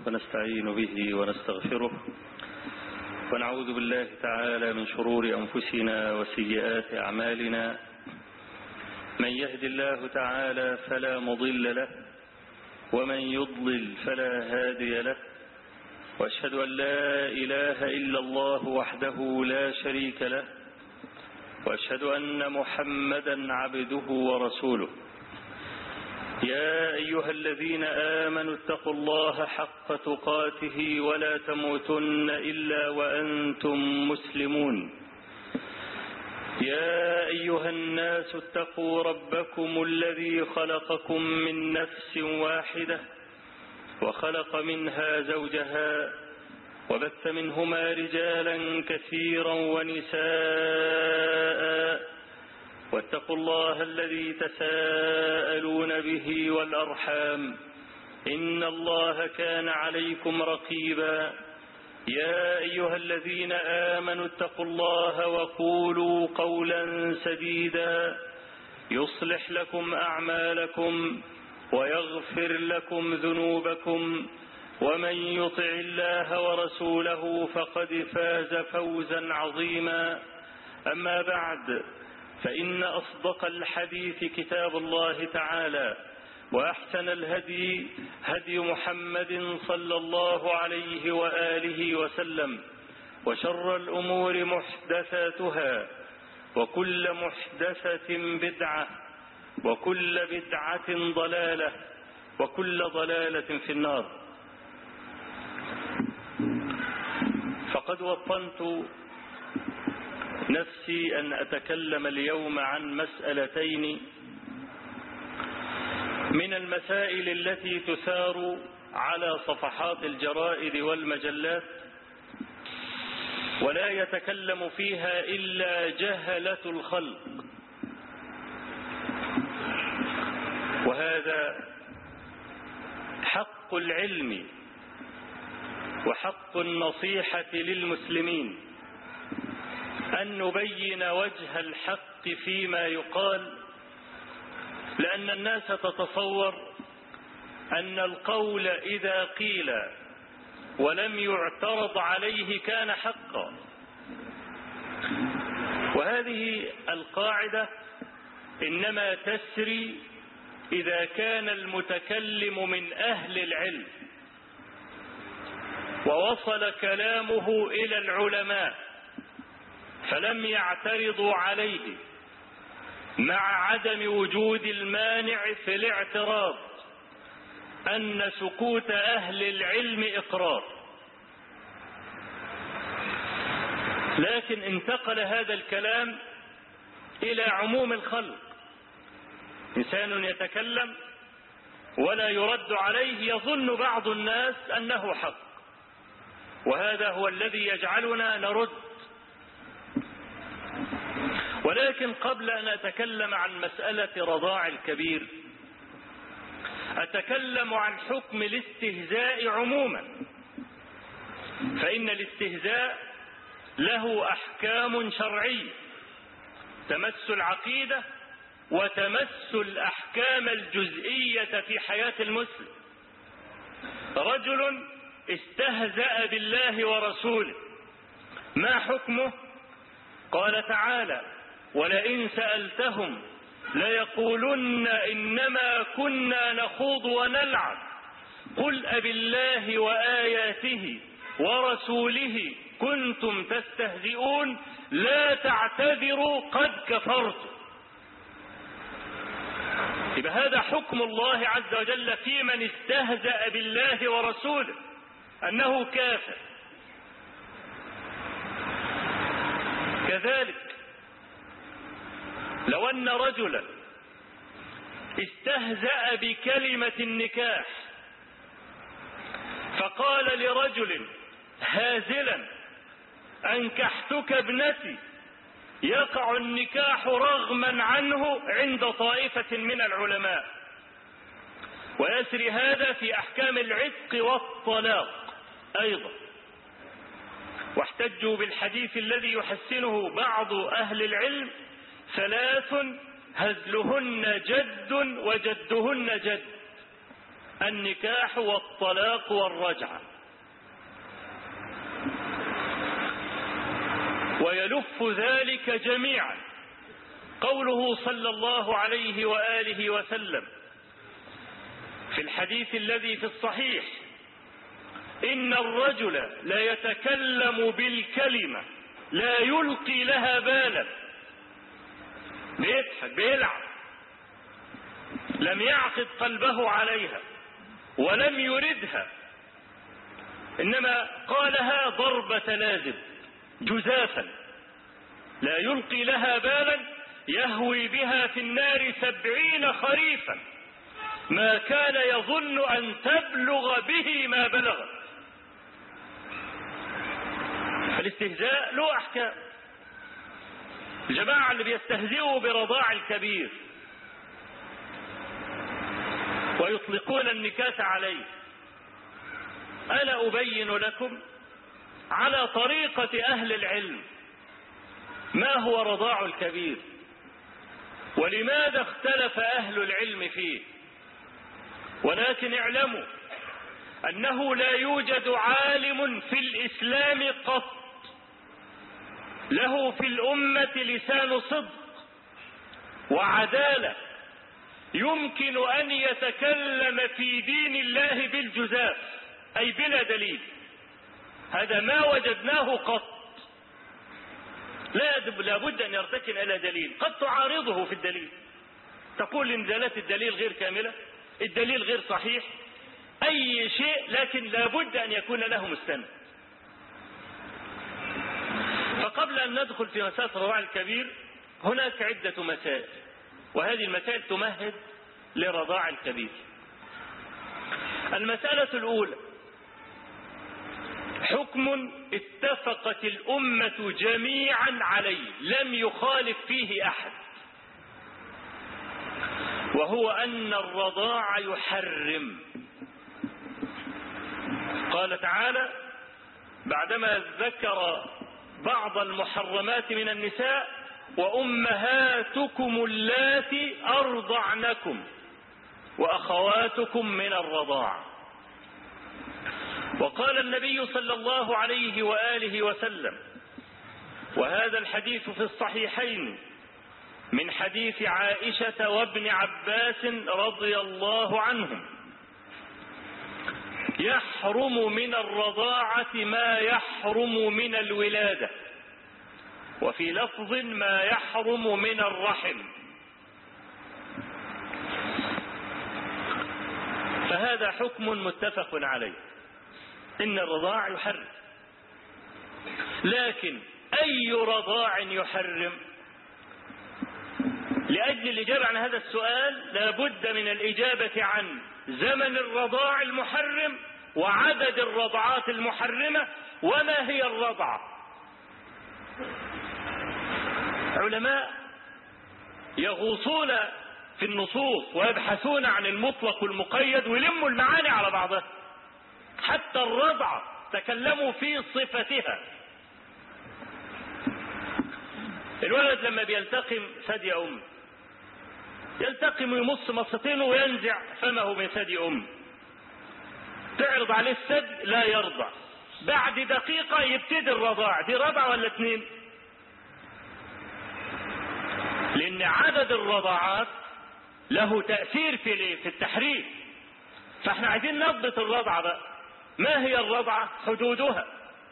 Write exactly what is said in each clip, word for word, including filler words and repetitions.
ونستعين به ونستغفره، ونعوذ بالله تعالى من شرور أنفسنا وسيئات أعمالنا. من يهد الله تعالى فلا مضل له، ومن يضلل فلا هادي له، وأشهد أن لا إله إلا الله وحده لا شريك له، وأشهد أن محمدا عبده ورسوله. يا أيها الذين آمنوا اتقوا الله حق تقاته ولا تموتن إلا وأنتم مسلمون. يا أيها الناس اتقوا ربكم الذي خلقكم من نفس واحدة وخلق منها زوجها وبث منهما رجالا كثيرا ونساء، واتقوا الله الذي تساءلون به والأرحام، إن الله كان عليكم رقيبا. يا أيها الذين آمنوا اتقوا الله وقولوا قولا سديدا يصلح لكم أعمالكم ويغفر لكم ذنوبكم، ومن يطع الله ورسوله فقد فاز فوزا عظيما. أما بعد، فإن أصدق الحديث كتاب الله تعالى، وأحسن الهدي هدي محمد صلى الله عليه وآله وسلم، وشر الأمور محدثاتها، وكل محدثة بدعة، وكل بدعة ضلالة، وكل ضلالة في النار. فقد وطنت نفسي أن أتكلم اليوم عن مسألتين من المسائل التي تثار على صفحات الجرائد والمجلات، ولا يتكلم فيها إلا جهلة الخلق، وهذا حق العلم وحق النصيحة للمسلمين أن نبين وجه الحق فيما يقال، لأن الناس تتصور أن القول إذا قيل ولم يعترض عليه كان حقا، وهذه القاعدة إنما تسري إذا كان المتكلم من أهل العلم ووصل كلامه إلى العلماء فلم يعترضوا عليه، مع عدم وجود المانع في الاعتراض أن سكوت أهل العلم إقرار. لكن انتقل هذا الكلام إلى عموم الخلق، إنسان يتكلم ولا يرد عليه يظن بعض الناس أنه حق، وهذا هو الذي يجعلنا نرد. ولكن قبل أن أتكلم عن مسألة رضاع الكبير، أتكلم عن حكم الاستهزاء عموما، فإن الاستهزاء له أحكام شرعية تمس العقيدة وتمس الأحكام الجزئية في حياة المسلم. رجل استهزأ بالله ورسوله، ما حكمه؟ قال تعالى: ولئن سألتهم ليقولن إنما كنا نخوض ونلعب قل أبالله وآياته ورسوله كنتم تستهزئون لا تعتذروا قد كفرتم. يبقى هذا حكم الله عز وجل في من استهزأ بالله ورسوله، أنه كافر. كذلك لو أن رجلا استهزأ بكلمة النكاح فقال لرجل هازلا: أنكحتك ابنتي، يقع النكاح رغما عنه عند طائفة من العلماء، ويسري هذا في أحكام العتق والطلاق أيضا. واحتجوا بالحديث الذي يحسنه بعض أهل العلم: ثلاث هزلهن جد وجدهن جد. النكاح والطلاق والرجعة، ويلف ذلك جميعا قوله صلى الله عليه وآله وسلم في الحديث الذي في الصحيح: إن الرجل لا يتكلم بالكلمة لا يلقي لها بالا، بيضحك بيلعب، لم يعقد قلبه عليها ولم يردها، إنما قالها ضربة لازم جزافا، لا يلقي لها بالا، يهوي بها في النار سبعين خريفا ما كان يظن أن تبلغ به ما بلغت. فالاستهزاء له أحكام. الجماعة اللي بيستهزئوا برضاع الكبير ويطلقون النكاس عليه، أنا أبين لكم على طريقة أهل العلم ما هو رضاع الكبير ولماذا اختلف أهل العلم فيه. ولكن اعلموا أنه لا يوجد عالم في الإسلام قط له في الأمة لسان صدق وعدالة يمكن أن يتكلم في دين الله بالجزاف، أي بلا دليل. هذا ما وجدناه قط. لا بد أن يرتكن إلى دليل، قد تعارضه في الدليل، تقول إن دلالة الدليل غير كاملة، الدليل غير صحيح، أي شيء، لكن لا بد أن يكون له مستند. فقبل أن ندخل في مسألة الرضاع الكبير هناك عدة مسائل، وهذه المسائل تمهد لرضاع الكبير. المسألة الأولى: حكم اتفقت الأمة جميعا عليه لم يخالف فيه أحد، وهو أن الرضاع يحرم. قال تعالى بعدما ذكر بعض المحرمات من النساء: وأمهاتكم اللاتي أرضعنكم وأخواتكم من الرضاعة. وقال النبي صلى الله عليه وآله وسلم، وهذا الحديث في الصحيحين من حديث عائشة وابن عباس رضي الله عنهم: يحرم من الرضاعة ما يحرم من الولادة، وفي لفظ ما يحرم من الرحم. فهذا حكم متفق عليه، إن الرضاع يحرم. لكن أي رضاع يحرم؟ لأجل الإجابة عن هذا السؤال لا بد من الإجابة عن زمن الرضاع المحرم وعدد الرضعات المحرمة وما هي الرضعة. علماء يغوصون في النصوص ويبحثون عن المطلق والمقيد ويلموا المعاني على بعضها. حتى الرضعة تكلموا في صفتها. الولد لما بيلتقم ثدي أم يلتقم ويمص مصتينه وينزع فمه من ثدي أم، تعرض عليه الثدي لا يرضع، بعد دقيقة يبتدي الرضاع. دي رضع ولا اتنين؟ لأن عدد الرضاعات له تأثير في في التحريم. فاحنا عايزين نضبط الرضعة بقى. ما هي الرضعة؟ حدودها.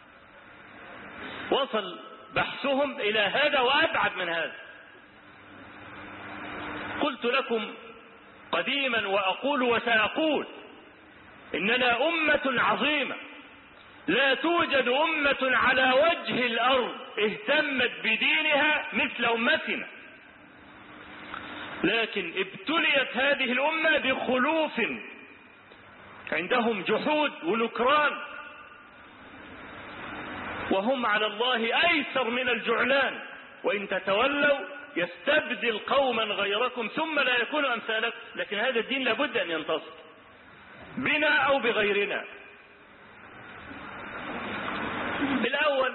وصل بحثهم إلى هذا وأبعد من هذا. قلت لكم قديما وأقول وسأقول: إننا أمة عظيمة، لا توجد أمة على وجه الأرض اهتمت بدينها مثل أمتنا، لكن ابتليت هذه الأمة بخلوف، عندهم جحود ونكران، وهم على الله أيسر من الجعلان، وإن تتولوا يستبدل قوما غيركم ثم لا يكونوا أمثالكم. لكن هذا الدين لابد أن ينتصر بنا أو بغيرنا. الأول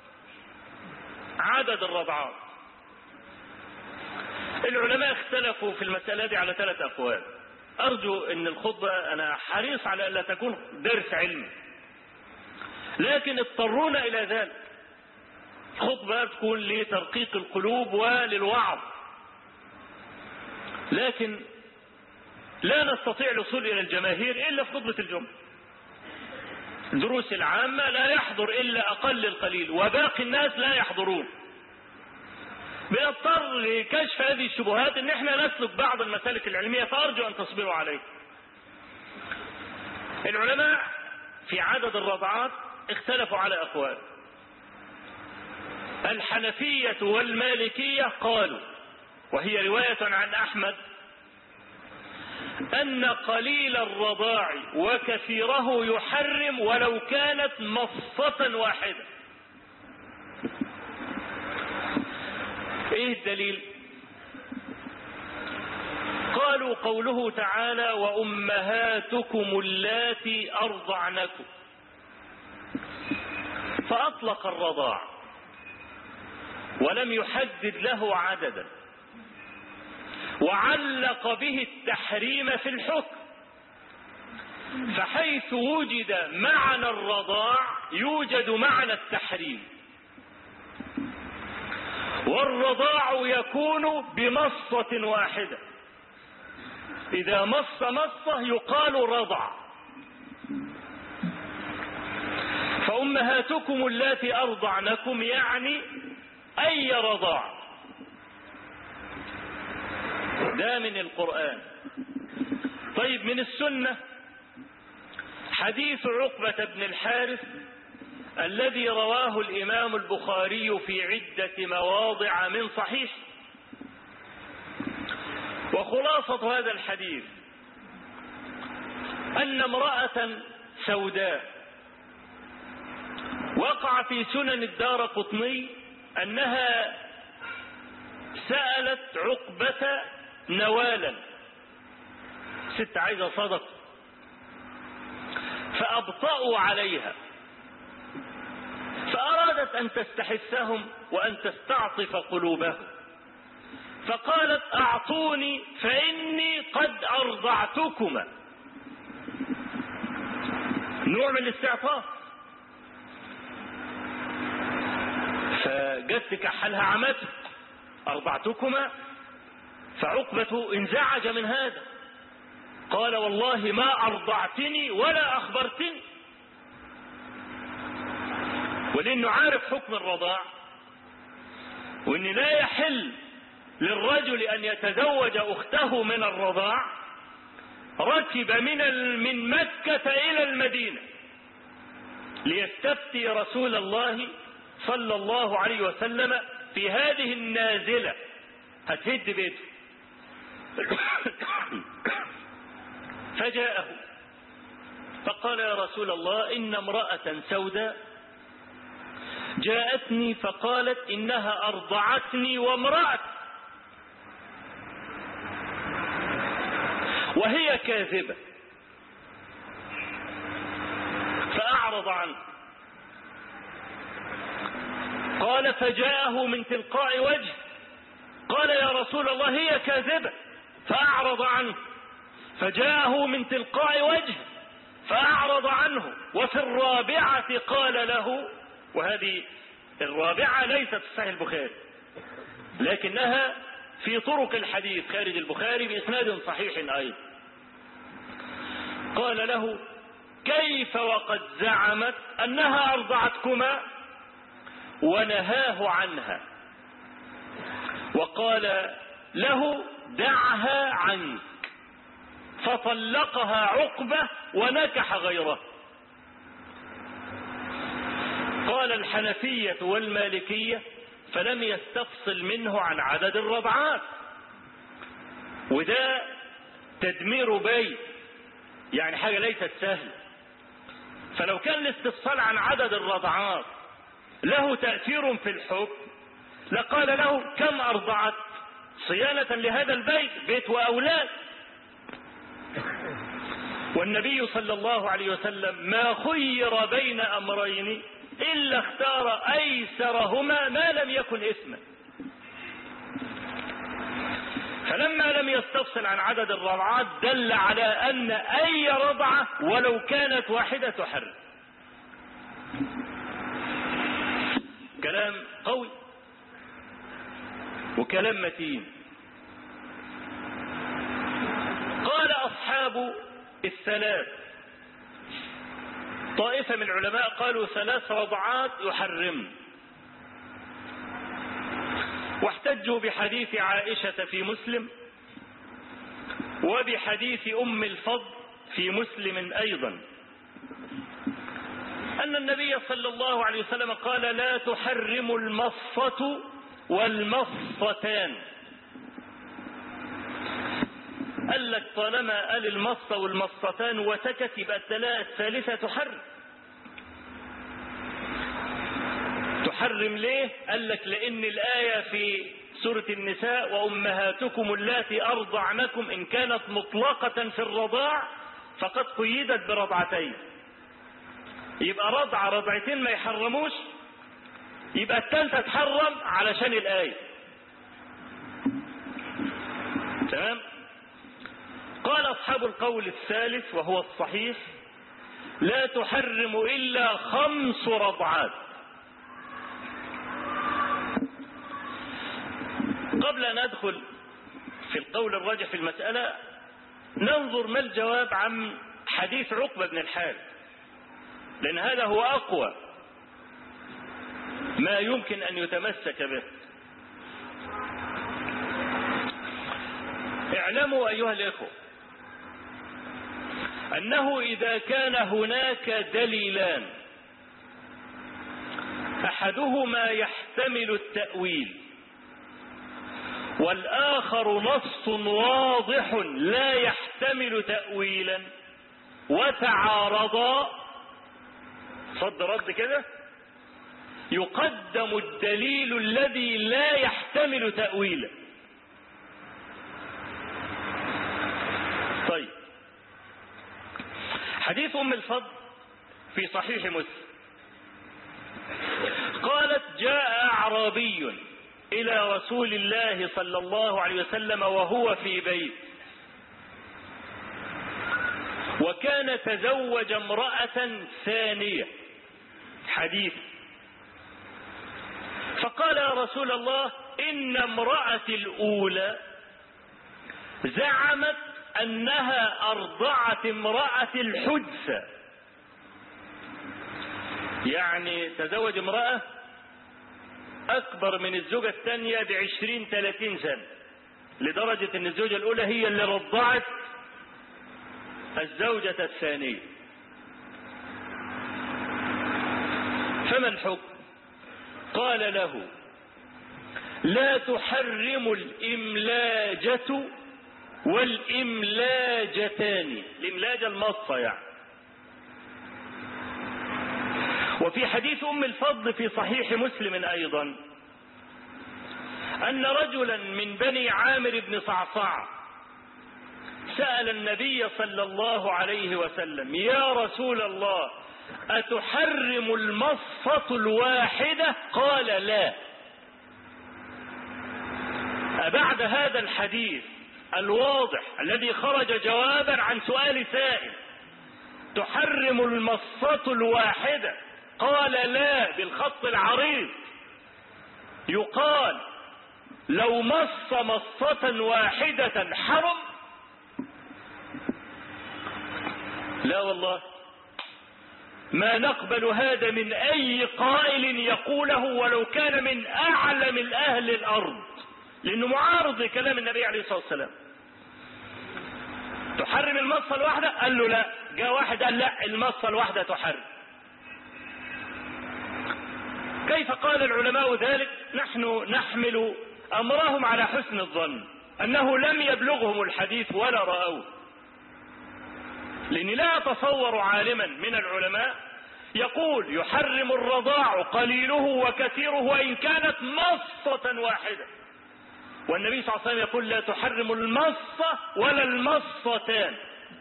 عدد الرضعات. العلماء اختلفوا في المسألة دي على ثلاث أقوال. أرجو أن الخطبة أنا حريص على أن لا تكون درس علمي، لكن اضطرونا إلى ذلك. خطبة تكون لترقيق القلوب وللوعظ، لكن لا نستطيع الوصول إلى الجماهير إلا في خطبة الجمعة. الدروس العامة لا يحضر إلا أقل القليل، وباقي الناس لا يحضرون. بنضطر لكشف هذه الشبهات ان احنا نسلك بعض المسالك العلمية، فأرجو أن تصبروا عليه. العلماء في عدد الرضعات اختلفوا على أقوال. الحنفية والمالكية قالوا، وهي رواية عن أحمد، أن قليل الرضاع وكثيره يحرم ولو كانت مصة واحدة. ايه الدليل؟ قالوا قوله تعالى: وأمهاتكم اللاتي أرضعنكم، فأطلق الرضاع ولم يحدد له عددا، وعلق به التحريم في الحكم، فحيث وجد معنى الرضاع يوجد معنى التحريم، والرضاع يكون بمصة واحدة. إذا مص مصة يقال رضع. فأمهاتكم اللاتي أرضعنكم يعني أي رضاع. ده من القرآن. طيب من السنة حديث عقبة بن الحارث الذي رواه الإمام البخاري في عدة مواضع من صحيح. وخلاصة هذا الحديث أن امرأة سوداء وقع في سنن الدارقطني أنها سألت عقبة نوالا، ست عايزة صدق، فأبطأوا عليها، فأرادت أن تستحثهم وأن تستعطف قلوبهم، فقالت: أعطوني فإني قد أرضعتكما. نوع من الاستعطاف. فجت تكحلها عمته: أرضعتكما. فعقبة انزعج من هذا، قال: والله ما أرضعتني ولا أخبرتني. ولأنه عارف حكم الرضاع، وأن لا يحل للرجل أن يتزوج أخته من الرضاع، ركب من من مكة إلى المدينة ليستفتي رسول الله صلى الله عليه وسلم في هذه النازلة هتهد بيته. فجاءه فقال: يا رسول الله، إن امرأة سوداء جاءتني فقالت إنها أرضعتني وامرأتي، وهي كاذبة. فأعرض عنه. قال: فجاءه من تلقاء وجه قال: يا رسول الله، هي كاذبة. فأعرض عنه. فجاءه من تلقاء وجه فأعرض عنه. وفي الرابعة قال له، وهذه الرابعة ليست في صحيح البخاري لكنها في طرق الحديث خارج البخاري بإسناد صحيح أيضا، قال له: كيف وقد زعمت أنها أرضعتكما؟ ونهاه عنها وقال له: دعها عنك. فطلقها عقبة ونكح غيره. قال الحنفية والمالكية: فلم يستفصل منه عن عدد الرضعات، وده تدمير بيت، يعني حاجة ليست سهلة. فلو كان الاستفصال عن عدد الرضعات له تأثير في الحكم لقال له: كم أرضعت؟ صيانة لهذا البيت، بيت وأولاد. والنبي صلى الله عليه وسلم ما خير بين أمرين إلا اختار أيسرهما ما لم يكن إثما. فلما لم يستفصل عن عدد الرضعات دل على أن أي رضعة ولو كانت واحدة تحرم. كلام قوي وكلام متين. قال أصحاب الثلاث، طائفة من العلماء قالوا ثلاث رضعات يحرم، واحتجوا بحديث عائشة في مسلم وبحديث أم الفضل في مسلم أيضا أن النبي صلى الله عليه وسلم قال لا تحرم المصة والمصتان. قال لك طالما قال المصة والمصتان وسكت يبقى الثالثة تحرم. تحرم ليه؟ قال لك لأن الآية في سورة النساء وأمهاتكم اللاتي أرضعنكم إن كانت مطلقة في الرضاع فقد قيدت برضعتين، يبقى رضعة رضعتين ما يحرموش، يبقى الثالثة تحرم علشان الآية. تمام؟ قال أصحاب القول الثالث وهو الصحيح لا تحرم إلا خمس رضعات. قبل أن أدخل في القول الراجح في المسألة ننظر ما الجواب عن حديث عقبة بن الحارث، لأن هذا هو أقوى ما يمكن أن يتمسك به. اعلموا أيها الإخوة أنه إذا كان هناك دليلان أحدهما يحتمل التأويل والآخر نص واضح لا يحتمل تأويلا وتعارضا، صد رد كده، يقدم الدليل الذي لا يحتمل تأويلا. طيب، حديث أم الفضل في صحيح مسلم قالت جاء أعرابي إلى رسول الله صلى الله عليه وسلم وهو في بيت، وكان تزوج امرأة ثانية حديث، فقال يا رسول الله إن امرأتي الأولى زعمت أنها أرضعت امرأة الحدث، يعني تزوج امرأة أكبر من الزوجة الثانية بعشرين ثلاثين سنة، لدرجة أن الزوجة الأولى هي اللي رضعت الزوجة الثانية. فما الحكم؟ قال له لا تحرم الإملاجة والإملاجتان، الإملاجة المصة يعني. وفي حديث أم الفضل في صحيح مسلم أيضا أن رجلا من بني عامر بن صعصع سأل النبي صلى الله عليه وسلم يا رسول الله أتحرم المصة الواحدة؟ قال لا. أبعد هذا الحديث الواضح الذي خرج جوابا عن سؤال سائل تحرم المصة الواحدة؟ قال لا بالخط العريض. يقال لو مص مصة واحدة حرم؟ لا والله، ما نقبل هذا من أي قائل يقوله ولو كان من أعلم الأهل الأرض، لأنه معارض لكلام النبي عليه الصلاة والسلام. تحرم المصة الواحدة؟ قال له لا. جاء واحد قال لا المصة الواحدة تحرم. كيف قال العلماء ذلك؟ نحن نحمل أمرهم على حسن الظن أنه لم يبلغهم الحديث ولا رأوه، لأني لا أتصور عالما من العلماء يقول يحرم الرضاع قليله وكثيره وإن كانت مصة واحدة، والنبي صلى الله عليه وسلم يقول لا تحرم المصة ولا المصتان.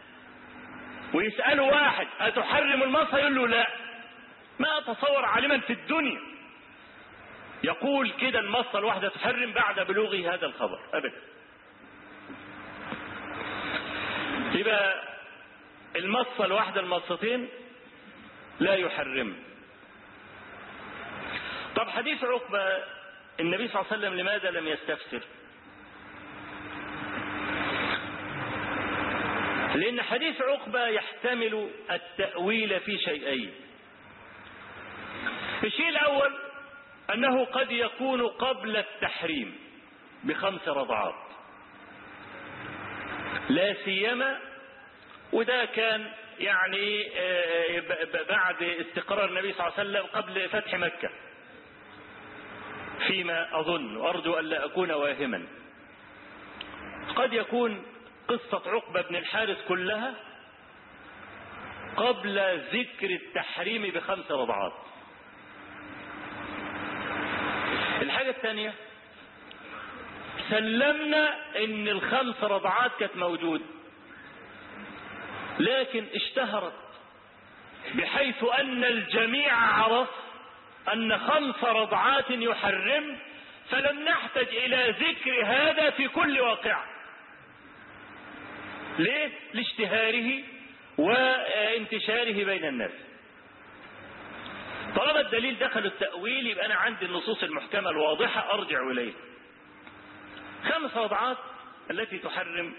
ويسأل واحد أتحرم المصة؟ يقول له لا. ما أتصور عالما في الدنيا يقول كده المصة الواحدة تحرم بعد بلوغه هذا الخبر أبدا. المصة الواحدة المصتين لا يحرم. طب حديث عقبة النبي صلى الله عليه وسلم لماذا لم يستفسر؟ لأن حديث عقبة يحتمل التأويل في شيئين. الشيء الأول أنه قد يكون قبل التحريم بخمس رضعات، لا سيما وده كان يعني بعد استقرار النبي صلى الله عليه وسلم قبل فتح مكة، فيما أظن وأرجو أن لا أكون واهما. قد يكون قصة عقبة بن الحارث كلها قبل ذكر التحريم بخمس رضعات. الحاجة الثانية، سلمنا ان الخمس رضعات كانت موجودة، لكن اشتهرت بحيث ان الجميع عرف ان خمس رضعات يحرم، فلم نحتج الى ذكر هذا في كل واقع. ليه؟ لاشتهاره وانتشاره بين الناس. طالما الدليل دخل التأويل يبقى أنا عندي النصوص المحكمة الواضحة أرجع إليه. خمس رضعات التي تحرم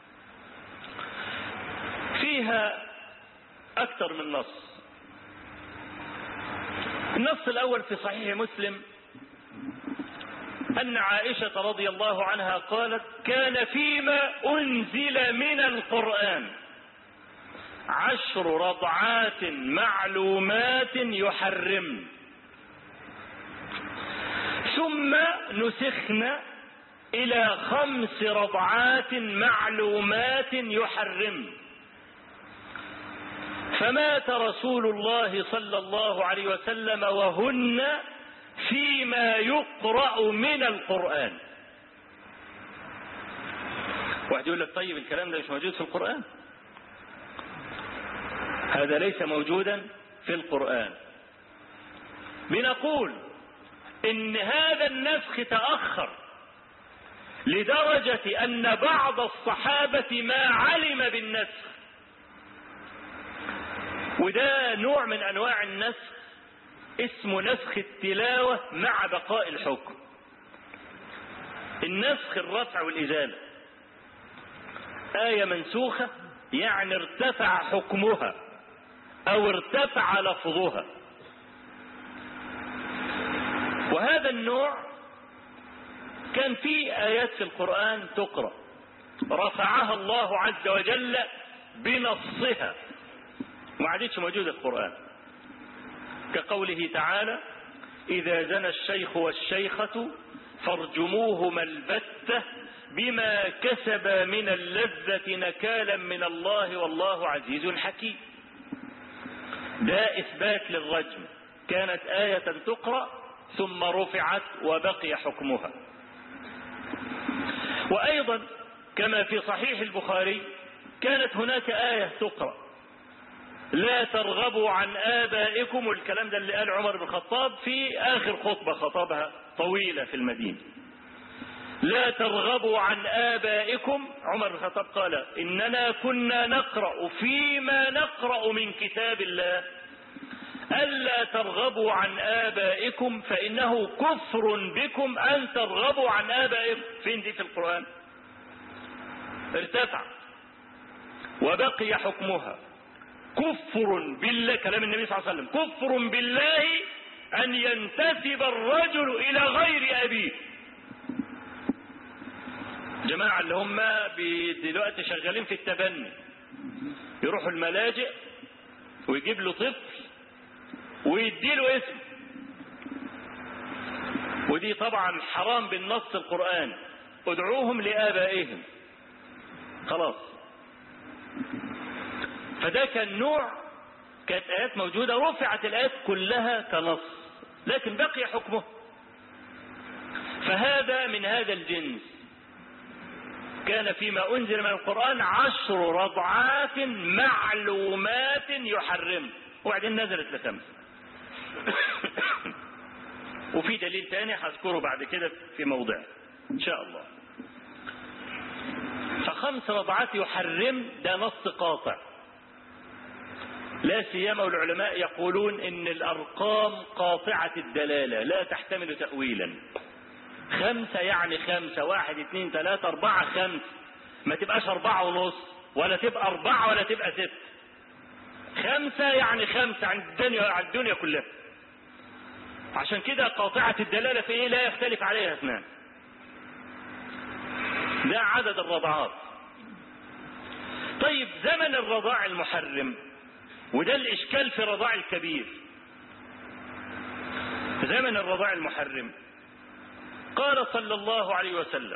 فيها أكثر من نص. النص الأول في صحيح مسلم أن عائشة رضي الله عنها قالت: كان فيما أنزل من القرآن عشر رضعات معلومات يحرم، ثم نسخن إلى خمس رضعات معلومات يحرم، فمات رسول الله صلى الله عليه وسلم وهن فيما يقرأ من القرآن. واحد يقول لك طيب الكلام ده مش موجود في القرآن. هذا ليس موجودا في القرآن. بنقول إن هذا النسخ تأخر لدرجة أن بعض الصحابة ما علم بالنسخ، وده نوع من أنواع النسخ اسمه نسخ التلاوة مع بقاء الحكم. النسخ الرفع والإزالة، آية منسوخة يعني ارتفع حكمها أو ارتفع لفظها، وهذا النوع كان فيه آيات في القرآن تقرأ رفعها الله عز وجل بنصها ما عادتش موجودة في القرآن، كقوله تعالى: إذا زنى الشيخ والشيخة فارجموهما البتة بما كسبا من اللذة نكالا من الله والله عزيز حكيم. ده إثبات للرجم، كانت آية تقرأ ثم رفعت وبقي حكمها. وأيضا كما في صحيح البخاري كانت هناك آية تقرأ: لا ترغبوا عن آبائكم، والكلام ده اللي قال عمر بن الخطاب في آخر خطبة خطبها طويلة في المدينة. لا ترغبوا عن آبائكم، عمر بن الخطاب قال: إننا كنا نقرأ فيما نقرأ من كتاب الله ألا ترغبوا عن آبائكم فإنه كفر بكم أن ترغبوا عن آبائكم. فين دي في القرآن؟ ارتفع وبقي حكمها. كفر بالله، كلام النبي صلى الله عليه وسلم، كفر بالله أن ينتسب الرجل إلى غير أبيه. جماعة اللي هم دلوقتي شغالين في التبني، يروحوا الملاجئ ويجيب له طفل ويديله اسم، ودي طبعا حرام بالنص القرآن. ادعوهم لآبائهم، خلاص. فده كان نوع، كانت آيات موجودة رفعت الآيات كلها كنص لكن بقي حكمه. فهذا من هذا الجنس، كان فيما أنزل من القرآن عشر رضعات معلومات يحرم، وبعدين نزلت لخمس. وفي دليل تاني هذكره بعد كده في موضع إن شاء الله. فخمس رضعات يحرم ده نص قاطع، لا سيما والعلماء يقولون إن الأرقام قاطعة الدلالة لا تحتمل تأويلا. خمسة يعني خمسة، واحد اثنين ثلاثة أربعة خمسة، ما تبقاش أربعة ونص ولا تبقى أربعة ولا تبقى ست. خمسة يعني خمسة عند الدنيا عند الدنيا كلها. عشان كده قاطعة الدلالة في إيه؟ لا يختلف عليها اثنان. ده عدد الرضعات. طيب زمن الرضاع المحرم، وده الإشكال في الرضاع الكبير. زمن الرضاع المحرم قال صلى الله عليه وسلم: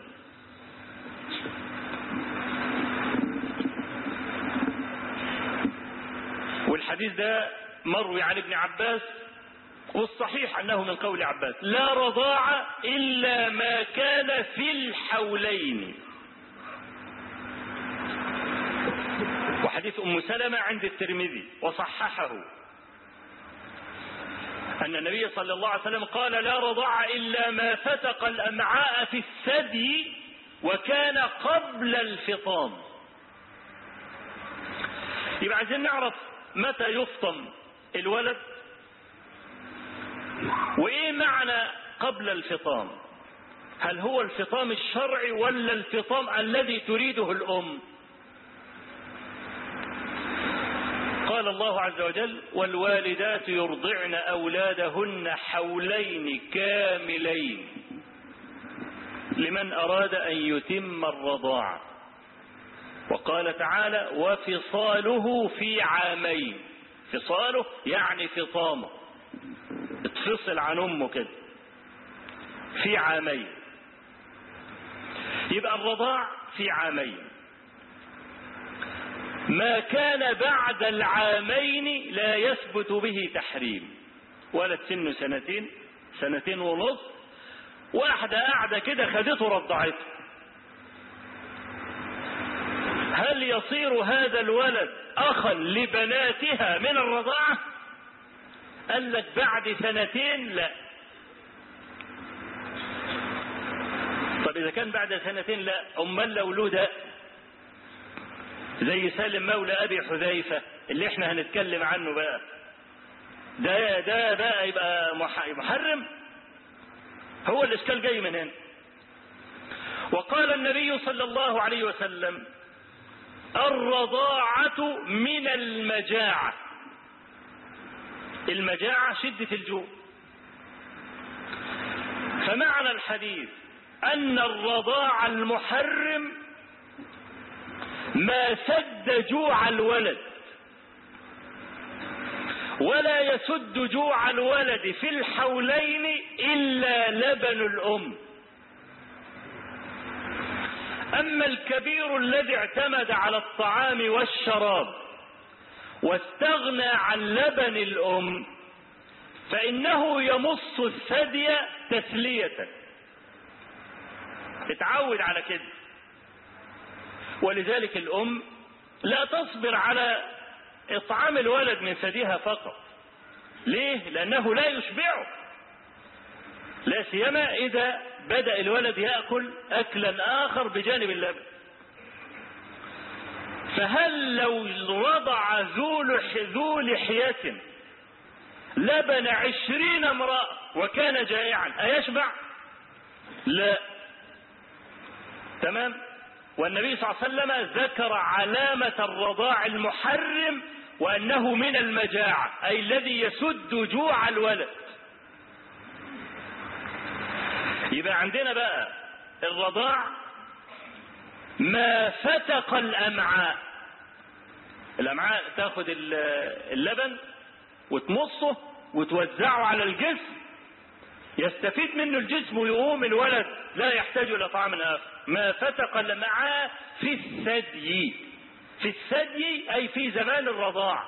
والحديث ده مروي عن ابن عباس، والصحيح أنه من قول عباس: لا رضاع إلا ما كان في الحولين. وحديث أم سلمة عند الترمذي وصححه أن النبي صلى الله عليه وسلم قال: لا رضاع إلا ما فتق الأمعاء في الثدي وكان قبل الفطام. يبقى عايزين نعرف متى يفطم الولد، وإيه معنى قبل الفطام؟ هل هو الفطام الشرعي ولا الفطام الذي تريده الأم؟ قال الله عز وجل: والوالدات يرضعن أولادهن حولين كاملين لمن أراد أن يتم الرضاعة. وقال تعالى: وفصاله في عامين. فصاله يعني فطامه، اتفصل عن أمه كده في عامين. يبقى الرضاع في عامين. ما كان بعد العامين لا يثبت به تحريم. ولد سنه سنتين سنتين ونص، واحدة قاعدة كده خدته رضعته، هل يصير هذا الولد أخا لبناتها من الرضاعة؟ قال لك بعد سنتين لا. طب إذا كان بعد سنتين لا، أمال لو له ده زي سالم مولى أبي حذيفة اللي احنا هنتكلم عنه بقى، ده ده بقى يبقى محرم؟ هو الإشكال جاي من هنا. وقال النبي صلى الله عليه وسلم: الرضاعة من المجاعة. المجاعة شدة الجوع. فمعنى الحديث أن الرضاع المحرم ما سد جوع الولد، ولا يسد جوع الولد في الحولين إلا لبن الأم. أما الكبير الذي اعتمد على الطعام والشراب واستغنى عن لبن الأم فإنه يمص الثدي تسلية، اتعود على كده. ولذلك الأم لا تصبر على إطعام الولد من ثديها فقط. ليه؟ لأنه لا يشبعه، لا سيما إذا بدأ الولد يأكل أكلا آخر بجانب اللبن. فهل لو رضع ذو لحية لبن عشرين امرأة وكان جائعا أيشبع؟ لا. تمام. والنبي صلى الله عليه وسلم ذكر علامة الرضاع المحرم وأنه من المجاعة، أي الذي يسد جوع الولد. يبقى عندنا بقى الرضاع ما فتق الأمعاء. الأمعاء تاخد اللبن وتمصه وتوزعه على الجسم، يستفيد منه الجسم ويقوم الولد لا يحتاج إلى طعام آخر. ما فتق الأمعاء في الثدي. في الثدي أي في زمان الرضاع،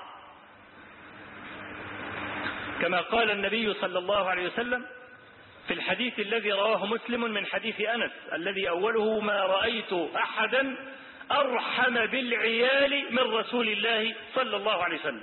كما قال النبي صلى الله عليه وسلم في الحديث الذي رواه مسلم من حديث أنس الذي أوله: ما رأيت أحدا أرحم بالعيال من رسول الله صلى الله عليه وسلم.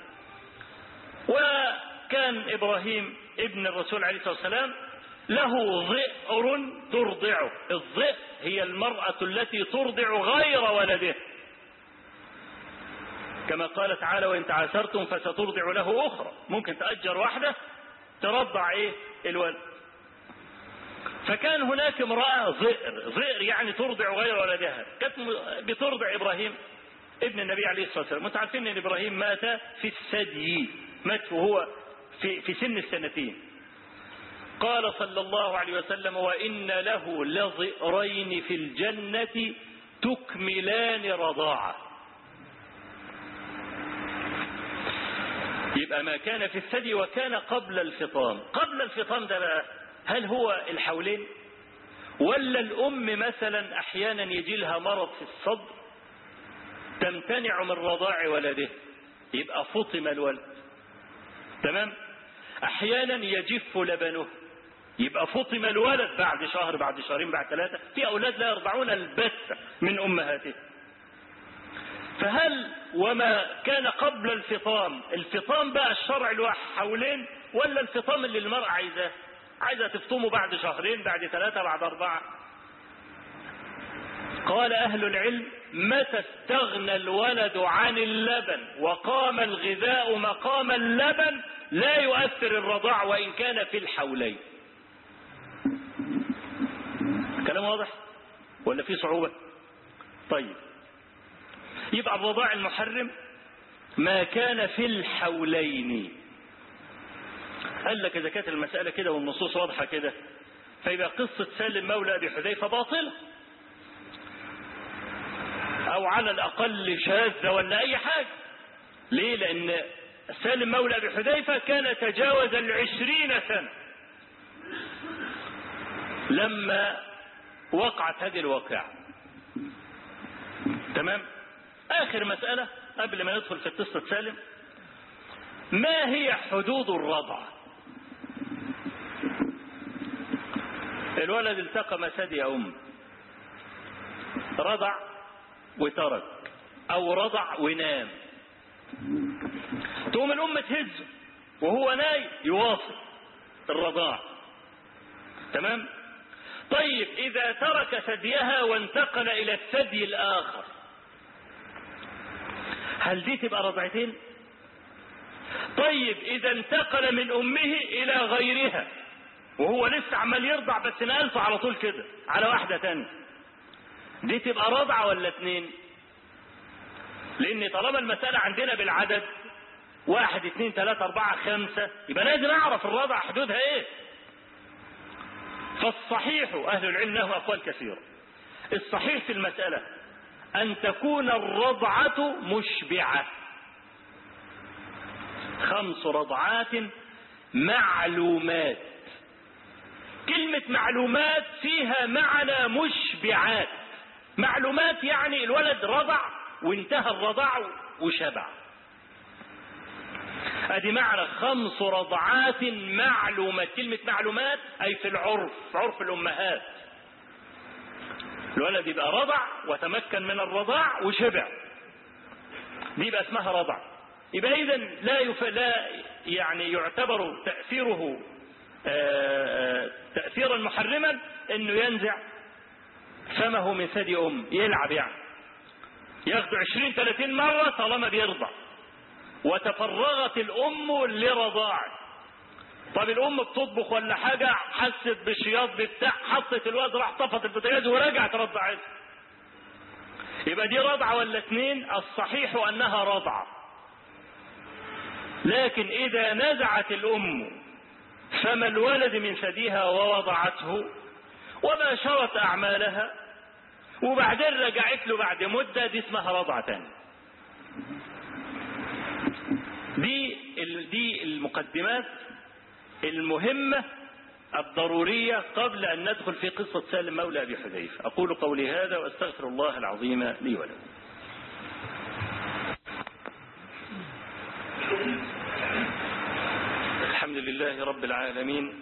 وكان إبراهيم ابن الرسول عليه الصلاة والسلام له ضئر ترضعه. الضئر هي المرأة التي ترضع غير ولده. كما قال تعالى وإن تعاسرتم فسترضع له أخرى، ممكن تأجر واحدة ترضع إيه الولد. فكان هناك امرأة ظئر، ظئر يعني ترضع غير ولدها، كانت بترضع إبراهيم ابن النبي عليه الصلاة والسلام. انتم عارفين ان إبراهيم مات في الثدي، مات وهو في, في سن السنتين. قال صلى الله عليه وسلم وإن له لظئرين في الجنة تكملان رضاعة. يبقى ما كان في الثدي وكان قبل الفطام. قبل الفطام ده بقى هل هو الحولين، ولا الأم مثلا أحيانا يجي لها مرض في الصدر تمتنع من رضاع ولده يبقى فطم الولد، تمام؟ أحيانا يجف لبنه يبقى فطم الولد بعد شهر بعد شهرين بعد ثلاثة. في أولاد لا يرضعون البتة من أمهاتهم. فهل وما كان قبل الفطام، الفطام بقى الشرع له حولين، ولا الفطام اللي المرأة عايزاه، عايزة تفطمه بعد شهرين بعد ثلاثة بعد أربعة؟ قال أهل العلم متى استغنى الولد عن اللبن وقام الغذاء مقام اللبن لا يؤثر الرضاع وإن كان في الحولين. كلام واضح ولا في صعوبة؟ طيب، يبقى الرضاع المحرم ما كان في الحولين. قال لك إذا كانت المسألة كده والنصوص واضحة كده فيبقى قصة سالم مولى أبي حذيفة باطلة، أو على الأقل شاذة ولا أي حاجة. ليه؟ لأن سالم مولى أبي حذيفة كان تجاوز العشرين سنة لما وقعت هذه الواقعة. تمام؟ آخر مسألة قبل ما ندخل في قصة سالم، ما هي حدود الرضع؟ الولد التقم ثدي أم، رضع وترك أو رضع ونام، تقوم الأم تهزه وهو نايم يواصل الرضاع. تمام؟ طيب إذا ترك ثديها وانتقل إلى الثدي الآخر، هل دي تبقى رضعتين؟ طيب إذا انتقل من أمه إلى غيرها وهو لسه عمال يرضع بس نقلته على طول كده على واحدة تانية، دي تبقى رضعة ولا اتنين؟ لأن طالما المسألة عندنا بالعدد واحد اتنين تلاتة أربعة خمسة، يبقى لازم أعرف الرضع حدودها إيه. فالصحيح أهل العلم له أقوال كثيرة. الصحيح في المسألة أن تكون الرضعة مشبعة، خمس رضعات معلومات. كلمة معلومات فيها معنى مشبعات. معلومات يعني الولد رضع وانتهى الرضاع وشبع، ادي معنى خمس رضعات معلومات. كلمة معلومات اي في العرف، عرف الامهات، الولد يبقى رضع وتمكن من الرضاع وشبع، دي يبقى اسمها رضع. يبقى اذا لا يف... لا يعني يعتبر تأثيره آآ آآ تأثيرا محرما انه ينزع فمه من ثدي ام، يلعب يعني ياخده عشرين ثلاثين مرة طالما بيرضع وتفرغت الام لرضاعه. طب الام بتطبخ ولا حاجة، حست بشياط بتاع، حطت الواد راح طفت البوتاجاز ورجعت رضعت، يبقى دي رضعة ولا اتنين؟ الصحيح انها رضعة. لكن اذا نزعت الام فم الولد من ثديها ووضعته وباشرت اعمالها وبعدين رجعت له بعد مدة، دي اسمها رضعة تانية. دي دي المقدمات المهمة الضرورية قبل أن ندخل في قصة سالم مولى أبي حذيفة. أقول قولي هذا وأستغفر الله العظيم لي ولكم. الحمد لله رب العالمين،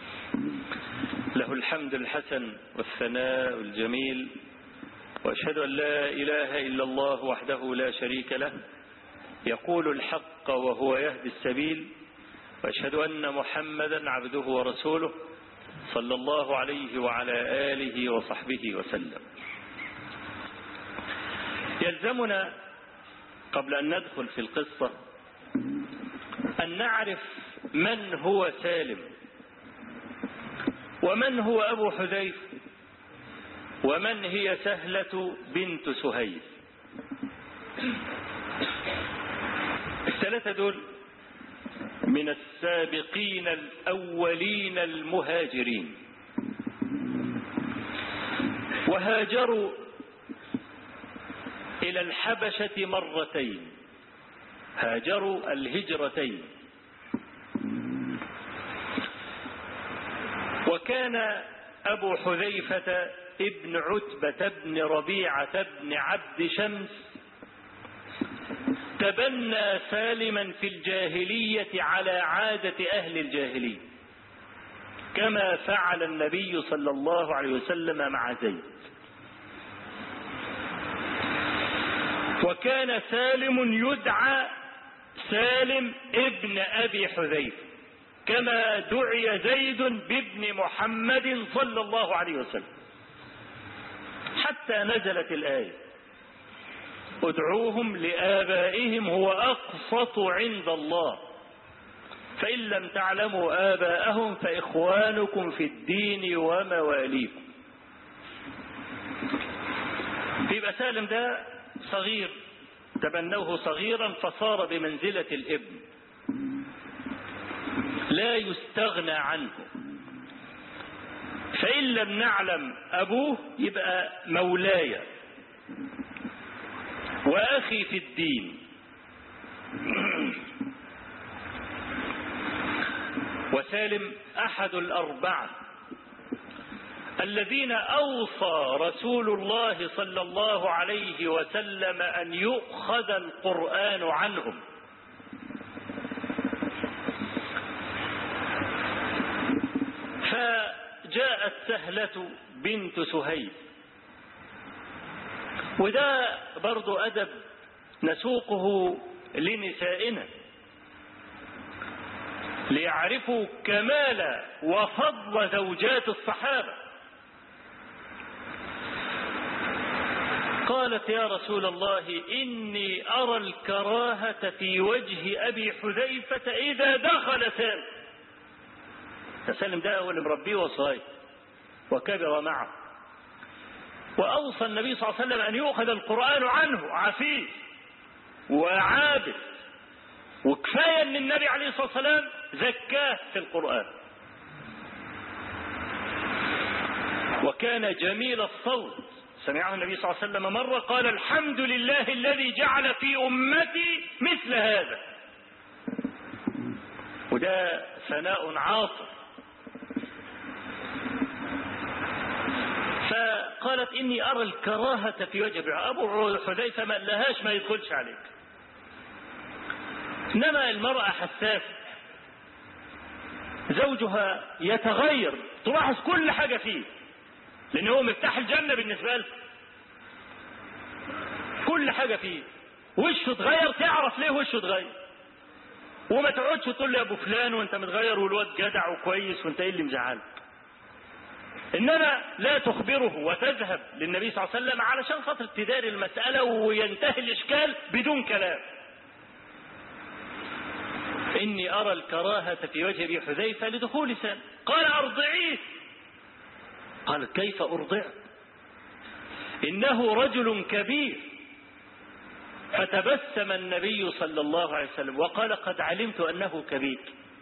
له الحمد الحسن والثناء الجميل، وأشهد أن لا إله إلا الله وحده لا شريك له يقول الحق وهو يهدي السبيل، وأشهد أن محمدا عبده ورسوله صلى الله عليه وعلى آله وصحبه وسلم. يلزمنا قبل أن ندخل في القصة أن نعرف من هو سالم ومن هو أبو حذيفة ومن هي سهلة بنت سهيل. الثلاثة دول من السابقين الأولين المهاجرين، وهاجروا إلى الحبشة مرتين، هاجروا الهجرتين. وكان أبو حذيفة ابن عتبة بن ربيعة بن عبد شمس تبنى سالما في الجاهلية على عادة أهل الجاهلية، كما فعل النبي صلى الله عليه وسلم مع زيد. وكان سالم يدعى سالم ابن أبي حذيفة، كما دعي زيد بابن محمد صلى الله عليه وسلم، حتى نزلت الآية: ادعوهم لآبائهم هو أقسط عند الله فإن لم تعلموا آباءهم فإخوانكم في الدين ومواليكم. يبقى سالم ده صغير، تبنوه صغيرا فصار بمنزلة الابن، لا يستغنى عنه. فإن لم نعلم أبوه يبقى مولاي وأخي في الدين. وسالم أحد الأربعة الذين أوصى رسول الله صلى الله عليه وسلم أن يؤخذ القرآن عنهم. فجاءت سهلة بنت سهيل، وده برضو أدب نسوقه لنسائنا ليعرفوا كمال وفضل زوجات الصحابة. قالت: يا رسول الله، إني أرى الكراهة في وجه أبي حذيفة إذا دخل سالم. سالم ده أول مربيه وصايا وكبر معه، وأوصى النبي صلى الله عليه وسلم أن يؤخذ القرآن عنه، عفيف وعابد، وكفاية أن النبي عليه الصلاة والسلام زكاه في القرآن. وكان جميل الصوت، سمعه النبي صلى الله عليه وسلم مرة قال: الحمد لله الذي جعل في أمتي مثل هذا. وده ثناء عاطف. فقالت: إني أرى الكراهة في وجه أبو حذيفة، ما لهاش ما يدخلش عليك. إنما المرأة حساسة، زوجها يتغير، تلاحظ كل حاجة فيه، لأن هو مفتاح الجنة بالنسبة له. كل حاجة فيه وشه اتغير، تعرف ليه وشه اتغير، وما تقعدش تقول لي يا ابو فلان وانت متغير والواد جدع وكويس وانت ايه اللي مزعلك. انما لا تخبره وتذهب للنبي صلى الله عليه وسلم علشان خاطر تداري المسألة وينتهي الاشكال بدون كلام. إني أرى الكراهة في وجه أبي حذيفة لدخول سالم. قال: أرضعيه. قالت: كيف أرضع؟ إنه رجل كبير. فتبسم النبي صلى الله عليه وسلم وقال: قد علمت أنه كبير.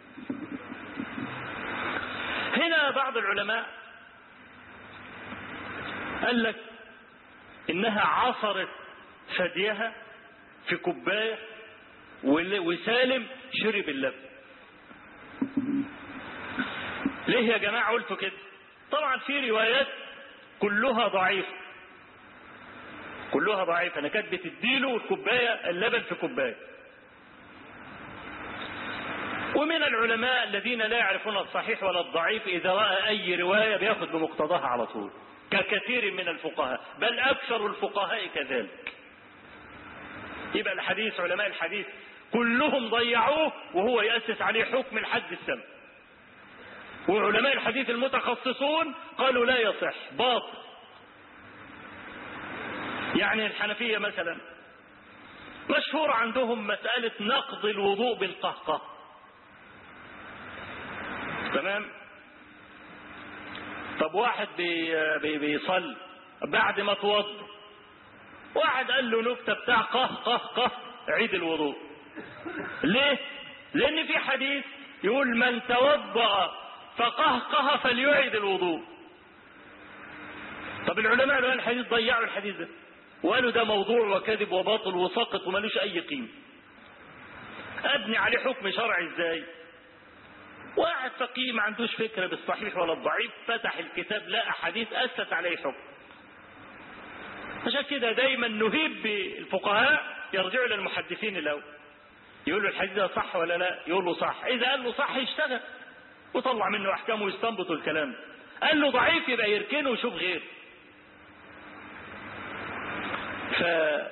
هنا بعض العلماء قال لك إنها عصرت ثديها في كوباية وسالم شرب اللبن. ليه يا جماعة قلتوا كده؟ طبعا في روايات كلها ضعيفة، كلها ضعيفة. أنا كانت بتديله الكوباية اللبن في كوباية. ومن العلماء الذين لا يعرفون الصحيح ولا الضعيف، إذا رأى أي رواية بياخد بمقتضاها على طول، ككثير من الفقهاء، بل أكثر الفقهاء كذلك. يبقى الحديث، علماء الحديث كلهم ضيعوه وهو يأسس عليه حكم الحد السمع. وعلماء الحديث المتخصصون قالوا لا يصح، باطل. يعني الحنفية مثلا مشهور عندهم مسألة نقض الوضوء بالقهقه. تمام. طب واحد بي بي بيصلي بعد ما توضى، واحد قال له نكته بتاع قه قه قه عيد الوضوء. ليه؟ لأن في حديث يقول من توضأ فقهقه فليعيد الوضوء. طب العلماء قالوا الحديث ضيعوا الحديث ده وقالوا ده موضوع وكذب وباطل وساقط ومالوش أي قيمة. أبني عليه حكم شرعي إزاي؟ واحد فقيه ما عندوش فكرة بالصحيح ولا الضعيف، فتح الكتاب لقى حديث أسس عليه حكم. عشان كده دايما نهيب بالفقهاء يرجعوا للمحدثين الأول، يقول له الحديث ده صح ولا لا؟ يقول له صح. إذا قال له صح يشتغل وطلع منه أحكامه ويستنبط الكلام. قال له ضعيف يبقى يركنه ويشوف غيره. ف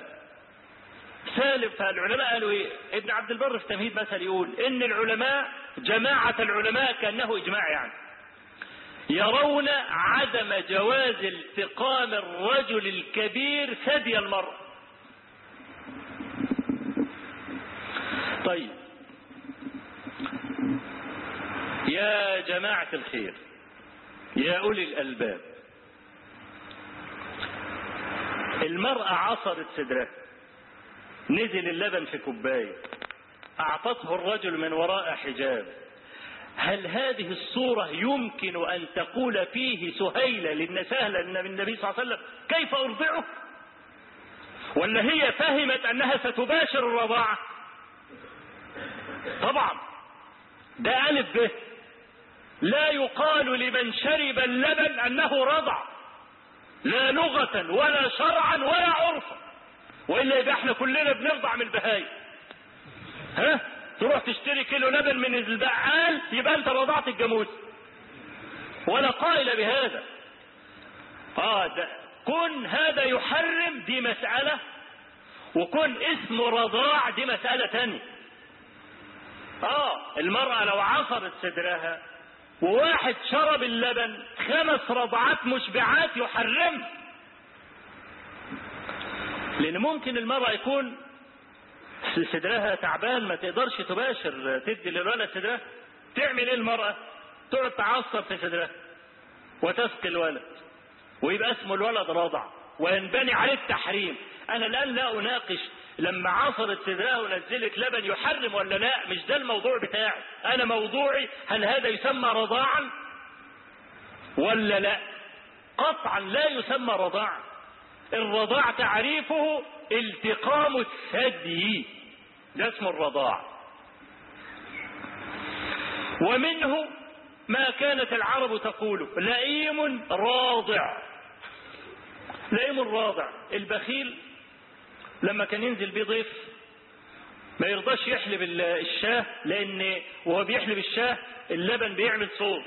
سالم فالعلماء قالوا ايه؟ ابن عبد البر في تمهيد مثل يقول ان العلماء جماعة العلماء كأنه اجماع، يعني يرون عدم جواز التقام الرجل الكبير ثدي المرأة. طيب يا جماعة الخير يا أولي الألباب، المرأة عصرت صدرها، نزل اللبن في كوباية، أعطته الرجل من وراء حجاب، هل هذه الصورة يمكن أن تقول فيه سهيلة للنساهلة من النبي صلى الله عليه وسلم كيف أرضعه؟ ولا هي فهمت أنها ستباشر الرضاعة؟ طبعا ده ألف به، لا يقال لمن شرب اللبن أنه رضع، لا لغة ولا شرعا ولا عرفا، وإلا يبقى احنا كلنا بنرضع من البهايم. ها تروح تشتري كيلو لبن من البقال يبقى انت رضعت الجاموس، ولا قائل بهذا. اه ده كن هذا يحرم دي مسألة، وكن اسم رضاع دي مسألة تانية. اه المرأة لو عصرت صدرها وواحد شرب اللبن خمس رضعات مشبعات يحرم، لأن ممكن المرأة يكون صدرها تعبان ما تقدرش تباشر تدي للولد صدرها، تعمل ايه المرأة؟ تقعد تعصر في صدرها وتسقي الولد ويبقى اسمه الولد رضع وينبني عليه التحريم. أنا الآن لا أناقش لما عصرت صدرها ونزلت لبن يحرم ولا لا، مش ده الموضوع بتاعي. أنا موضوعي هل هذا يسمى رضاعا ولا لا؟ قطعا لا يسمى رضاعا. الرضاع تعريفه التقام الثدي، ده اسم الرضاع. ومنه ما كانت العرب تقوله لئيم راضع. لئيم الراضع البخيل لما كان ينزل بيه ضيف ما يرضاش يحلب الشاه، لان وهو بيحلب الشاه اللبن بيعمل صوت،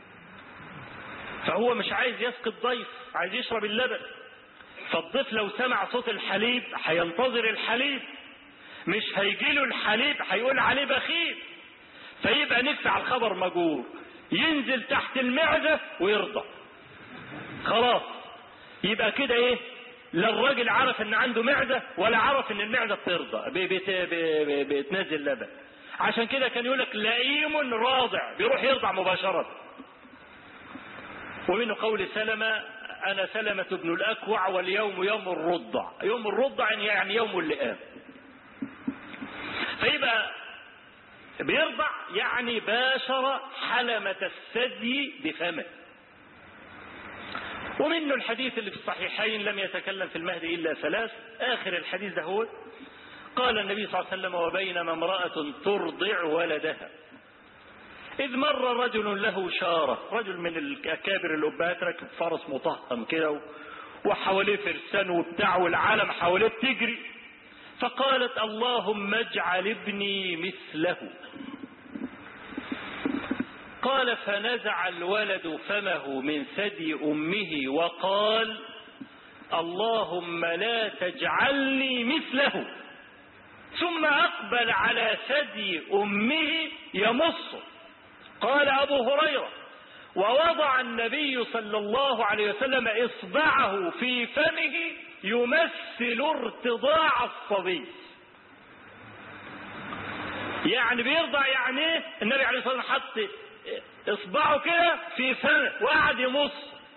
فهو مش عايز يسقي الضيف، عايز يشرب اللبن. فالضيف لو سمع صوت الحليب هينتظر الحليب، مش هيجيله الحليب هيقول عليه بخيل، فيبقى نفع الخبر مجور، ينزل تحت المعدة ويرضى. خلاص يبقى كده ايه؟ لا الراجل عرف ان عنده معدة ولا عرف ان المعدة بترضى بتنزل لبن. عشان كده كان يقولك لئيم راضع، بيروح يرضع مباشرة. ومنه قول سلمة أنا سلمة بن الأكوع واليوم يوم الرضع. يوم الرضع يعني يوم اللئام. فيبقى بيرضع يعني باشر حلمة الثدي بفمه. ومنه الحديث اللي في الصحيحين لم يتكلم في المهد إلا ثلاث. آخر الحديث ده هو قال النبي صلى الله عليه وسلم وبينما امرأة ترضع ولدها إذ مر رجل له شارة، رجل من الأكابر الأبهات راكب فرس مطهم كده وحواليه فرسان وبتاع والعالم حواليه بتجري، فقالت اللهم اجعل ابني مثله. قال فنزع الولد فمه من ثدي أمه وقال اللهم لا تجعلني مثله، ثم أقبل على ثدي أمه يمصه. قال أبو هريرة ووضع النبي صلى الله عليه وسلم إصبعه في فمه يمثل ارتضاع الصبي. يعني بيرضع يعني ايه؟ النبي عليه الصلاة والسلام حط اصبعه كده في فمه وقعد يمص.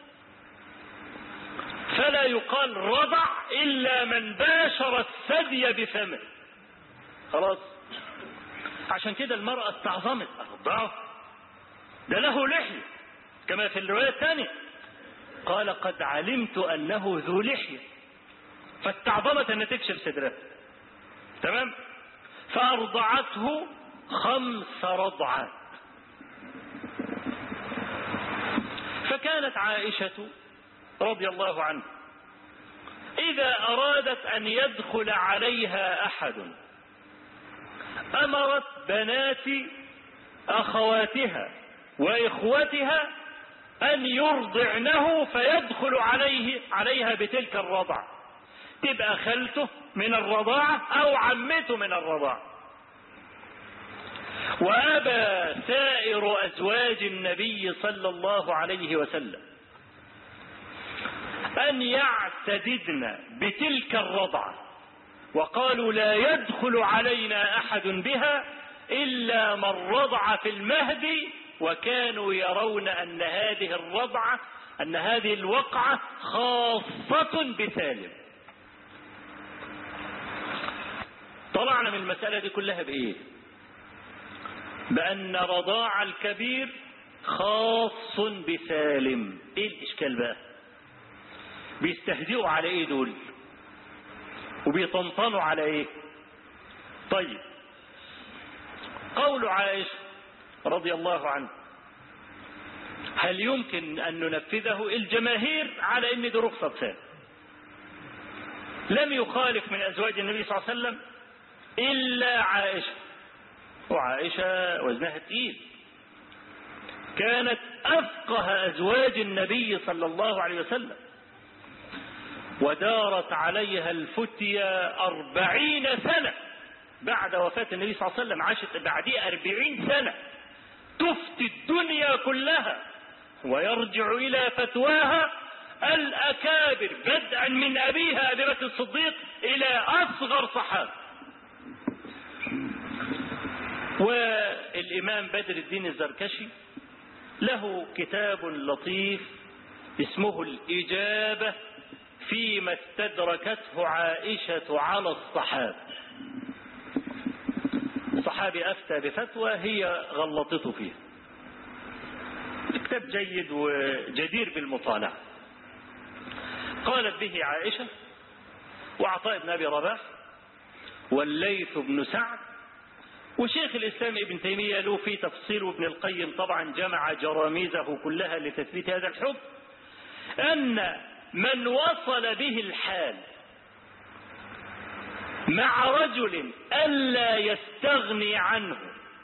فلا يقال رضع الا من باشر الثدي بفمه. خلاص. عشان كده المرأة استعظمت ارضعه، ده له لحية كما في الرواية الثانية، قال قد علمت انه ذو لحية، فاستعظمت ان تكشف صدرها. تمام. فارضعته خمس رضعات. فكانت عائشة رضي الله عنها إذا أرادت أن يدخل عليها أحد أمرت بنات أخواتها وإخوتها أن يرضعنه فيدخل عليه عليها بتلك الرضعة، تبقى خالته من الرضاعة أو عمته من الرضاعة. وأبى سائر أزواج النبي صلى الله عليه وسلم أن يعتددن بتلك الرضعة، وقالوا لا يدخل علينا أحد بها إلا من رضع في المهد، وكانوا يرون أن هذه الرضعة أن هذه الوقعة خاصة بسالم. طلعنا من المسألة دي كلها بإيه؟ بأن رضاع الكبير خاص بسالم. إيه الإشكال بقى؟ بيستهزئوا على إيه دول؟ وبيطنطنوا على إيه؟ طيب، قول عائشة رضي الله عنه هل يمكن أن ننفذه؟ الجماهير على أن دي رخصة سالم، لم يخالف من أزواج النبي صلى الله عليه وسلم إلا عائشة، وعائشة وزنها تقيل، كانت أفقه أزواج النبي صلى الله عليه وسلم، ودارت عليها الفتية أربعين سنة بعد وفاة النبي صلى الله عليه وسلم، عاشت بعديه أربعين سنة تفتي الدنيا كلها، ويرجع إلى فتواها الأكابر بدءا من أبيها أبي بكر الصديق إلى أصغر صحابة. والإمام بدر الدين الزركشي له كتاب لطيف اسمه الإجابة فيما استدركته عائشة على الصحابة. الصحابي أفتى بفتوى هي غلطته فيها، كتاب جيد وجدير بالمطالعة. قالت به عائشة وعطاء بن أبي رباح والليث بن سعد وشيخ الإسلام ابن تيمية له في تفصيل، وابن القيم طبعا جمع جراميزه كلها لتثبيت هذا الحكم، أن من وصل به الحال مع رجل ألا يستغني عنه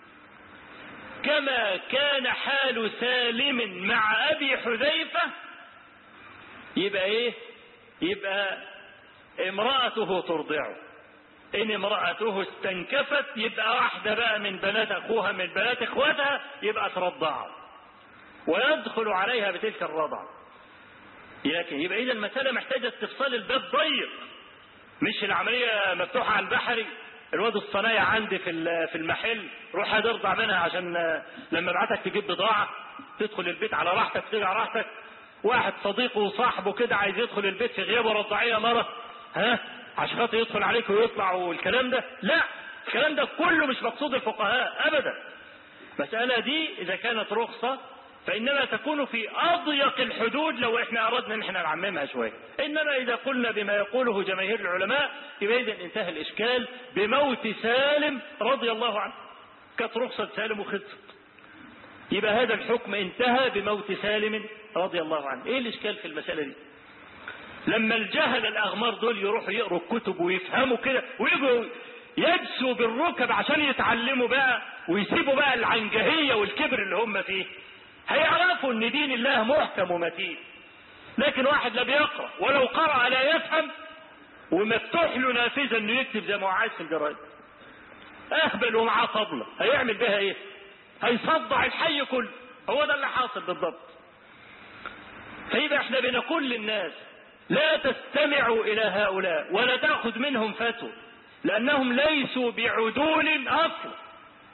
كما كان حال سالم مع أبي حذيفة، يبقى إيه؟ يبقى امرأته ترضعه. إن امرأته استنكفت يبقى واحدة بقى من بنات أخوها من بنات إخواتها يبقى ترضعه ويدخل عليها بتلك الرضعة. لكن يبقى إذا المسألة محتاجة استفصال، الباب ضيق، مش العملية مفتوحة على البحري. الواد الصنايع عندي في في المحل روح هترضع منها عشان لما ابعتك تجيب بضاعة تدخل البيت على راحتك ترجع راحتك. واحد صديقه وصاحبه كده عايز يدخل البيت في غيابه رضعيه مرة، ها عشان خاطر يدخل عليك ويطلع والكلام ده، لا، الكلام ده كله مش مقصود الفقهاء ابدا. المسألة دي اذا كانت رخصة فإنما تكون في أضيق الحدود لو إحنا أردنا أن احنا نعممها شوية، إنما إذا قلنا بما يقوله جماهير العلماء يبقى إذن انتهى الإشكال بموت سالم رضي الله عنه، كانت رخصة سالم وخلصت، يبقى هذا الحكم انتهى بموت سالم رضي الله عنه. إيه الإشكال في المسألة دي؟ لما الجهل الأغمار دول يروحوا يقروا الكتب ويفهموا كده ويجوا يجسوا بالركب عشان يتعلموا بقى ويسيبوا بقى العنجهية والكبر اللي هم فيه، هيعرفوا ان دين الله محكم ومتين. لكن واحد لا بيقرأ ولو قرأ لا يفهم ومفتوح له نافذة انه يكتب زي ما هو عايز في الجرايد، اهبل ومعاه طبلة، هيعمل بها ايه؟ هيصدع الحي كله. هو ده اللي حاصل بالضبط. فيبقى احنا بنقول للناس لا تستمعوا الى هؤلاء ولا تأخذ منهم فتوى، لانهم ليسوا بعدول اصلا،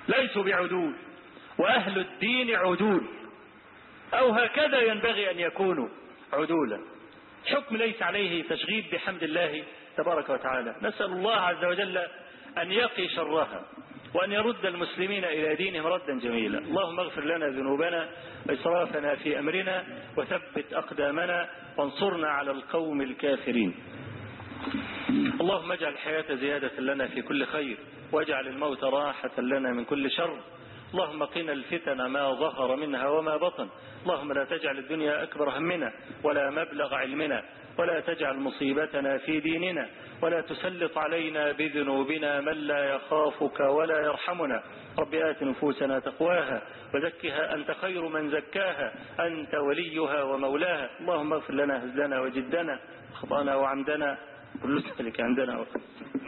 ليسوا بعدول، وأهل الدين عدول، أو هكذا ينبغي أن يكونوا عدولا. حكم ليس عليه تشغيب بحمد الله تبارك وتعالى. نسأل الله عز وجل أن يقي شرها وأن يرد المسلمين إلى دينهم ردا جميلا. اللهم اغفر لنا ذنوبنا وإسرافنا في أمرنا وثبت أقدامنا وانصرنا على القوم الكافرين. اللهم اجعل الحياة زيادة لنا في كل خير، واجعل الموت راحة لنا من كل شر. اللهم قنا الفتن ما ظهر منها وما بطن. اللهم لا تجعل الدنيا أكبر همنا ولا مبلغ علمنا، ولا تجعل مصيبتنا في ديننا، ولا تسلط علينا بذنوبنا من لا يخافك ولا يرحمنا. رب آت نفوسنا تقواها وزكها أنت خير من زكاها، أنت وليها ومولاها. اللهم اغفر لنا هزلنا وجدنا، خطأنا وعمدنا، كل ذلك عندنا وقت.